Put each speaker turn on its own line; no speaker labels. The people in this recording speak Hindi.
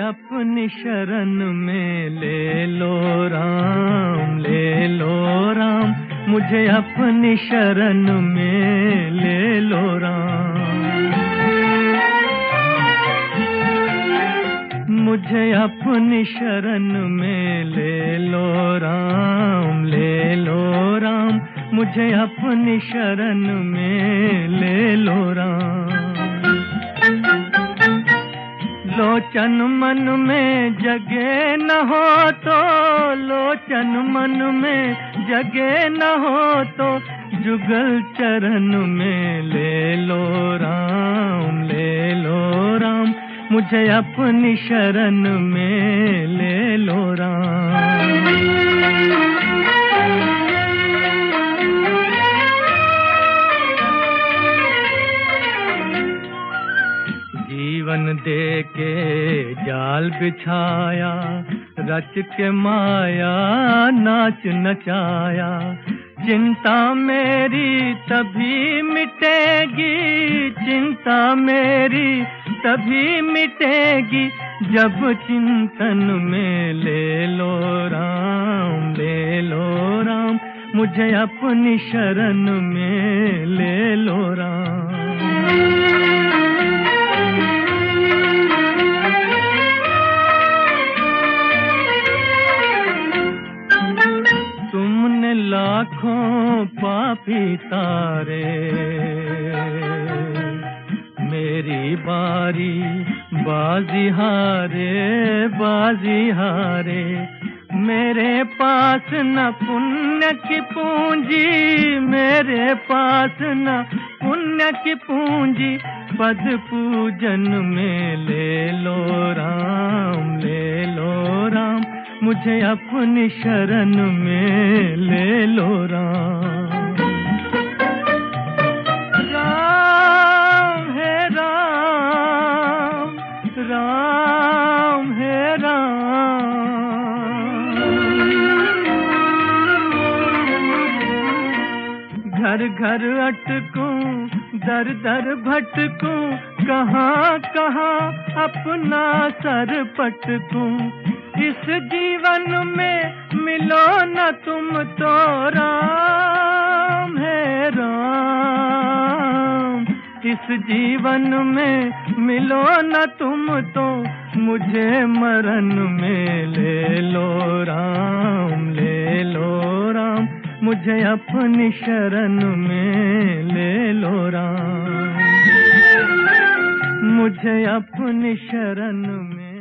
अपनी शरण में ले लो राम, ले लो राम, मुझे अपनी शरण में ले लो राम। मुझे अपनी शरण में ले लो राम, ले लो राम, मुझे अपनी शरण में ले लो राम। लोचन मन में जगे न हो तो, लोचन मन में जगे न हो तो, जुगल चरण में ले लो राम, ले लो राम, मुझे अपनी शरण में ले लो राम। जीवन दे के जाल बिछाया, रच के माया नाच नचाया। चिंता मेरी तभी मिटेगी, चिंता मेरी तभी मिटेगी, जब चिंतन में ले लो राम, ले लो राम, मुझे अपनी शरण में ले लो राम। तुमने लाखों पापी तारे, मेरी बारी बाजी हारे, बाजी हारे। मेरे पास न पुण्य की पूंजी, मेरे पास न पुण्य की पूंजी, पद पूजन में ले लो राम, ले लो राम, मुझे अपनी शरण में ले लो राम। राम है राम, राम है राम। घर घर अटकूं, दर दर भटकूं, कहाँ कहाँ अपना सर पटकूं। इस जीवन में मिलो न तुम तो राम है राम, इस जीवन में मिलो न तुम तो, मुझे मरण में ले लो राम, ले लो राम, मुझे अपनी शरण में ले लो राम, मुझे अपनी शरण में